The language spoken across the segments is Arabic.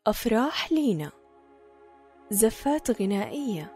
أفراح لينا، زفات غنائية،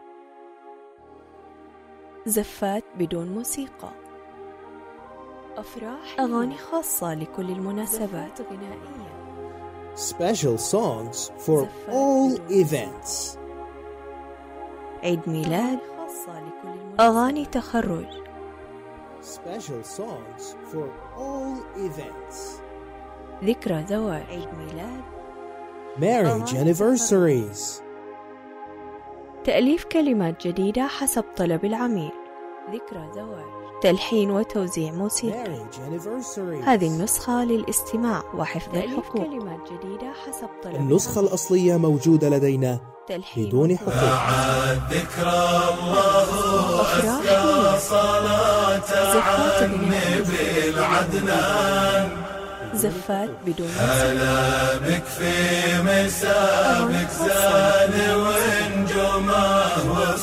زفات بدون موسيقى، أفراح أغاني خاصة لكل المناسبات غنائية. Special songs for all events. عيد ميلاد، أغاني تخرج. Special songs for all events. ذكرى زواج، عيد ميلاد، Marriage anniversaries. تأليف كلمات جديدة حسب طلب العميل. ذكرى زواج، تلحين وتوزيع موسيقي. Marriage anniversaries. هذه النسخة للاستماع وحفظ الحقوق. كلمات جديدة حسب طلب النسخة الأصلية موجودة لدينا بدون حقوق. ذكرى الله وأزكى صلاة على النبي العدنان. زفات بدون هلا بك في مسابك زان ونجمه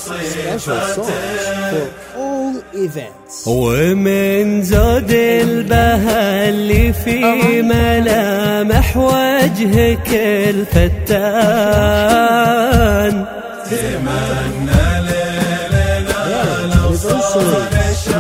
وصيفتك. ومن زود البهى اللي في ملامح وجهك الفتان. تمنى ليلنا لو صار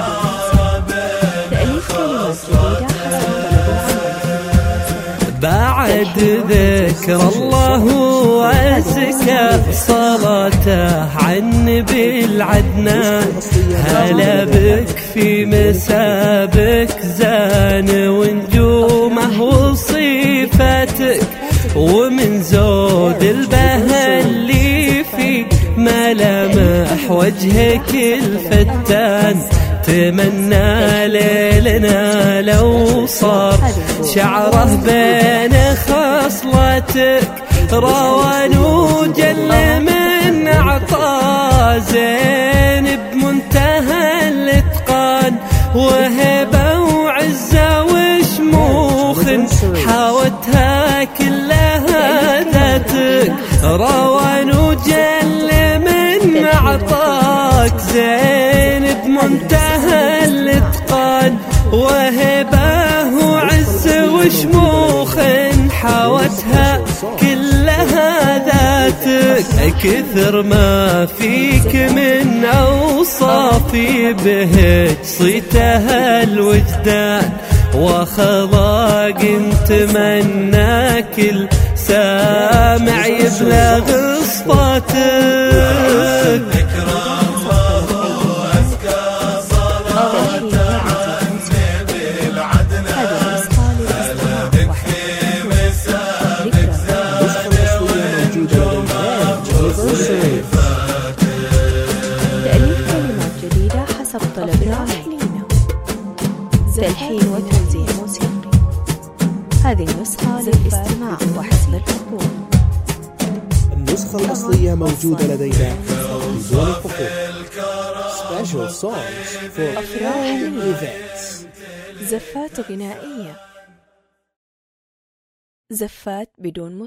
تأليف كلمات جديدة حسب طلب العميل. بعد ذكر الله وأزكى صلاته عن نبي العدنان. هلا بك في مسابك زان ونجومه وصيفتك. ومن زود البهى اللي في ملامح وجهك الفتان. تمنى ليلنا لو صار شعره بين خصلتك. روان وجل من أعطى زين بمنتهى الاتقان. وهبة وعزة وشموخ حاوتها كلها ذاتك. روان وجل من أعطاك زين بمنتهى الاتقان. وهبة وعز وشموخ حاوتها كلها ذاتك. كثر ما فيك من أوصاف بهج صيتها الوجدان. وخلاق تمنى كل سامع يبلغ صفاتك. تأليف كلمات جديدة حسب طلب العميل. تلحين وتوزيع موسيقي. هذه النسخة للاستماع وحفظ الحقوق. النسخة الأصلية موجودة لدينا بدون حقوق. Special songs for all events. زفات غنائية، زفات بدون